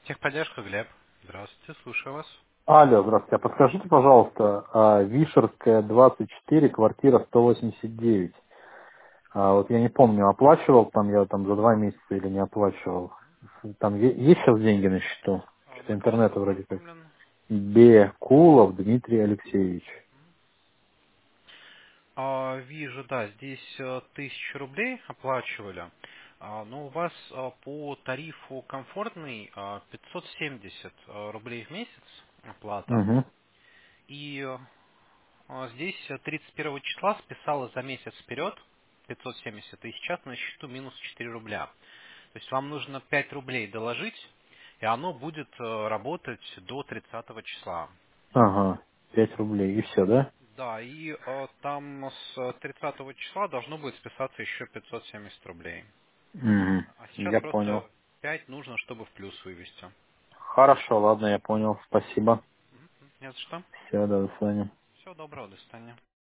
Техподдержка, Глеб. Здравствуйте, слушаю вас. Алло, здравствуйте. А подскажите, пожалуйста, Вишерская, 24, квартира 189. Вот я не помню, оплачивал там я там за 2 месяца или не оплачивал. Там есть сейчас деньги на счету? Что-то На кого интернета договор вроде как. оформлен? Бекулов Дмитрий Алексеевич. Вижу, да, здесь 1000 рублей оплачивали. Но у вас по тарифу комфортный 570 рублей в месяц оплата. Угу. И здесь 31 числа списала за месяц вперед 570, и сейчас на счету минус 4 рубля. То есть вам нужно 5 рублей доложить, и оно будет работать до 30 числа. Ага, 5 рублей и все, да? Да, и там с 30 числа должно будет списаться еще 570 рублей. Угу. А сейчас Я понял. просто 5 нужно, чтобы в плюс вывести. Хорошо, ладно, я понял. Спасибо. Не за что. Все, до свидания. Всего доброго, до свидания.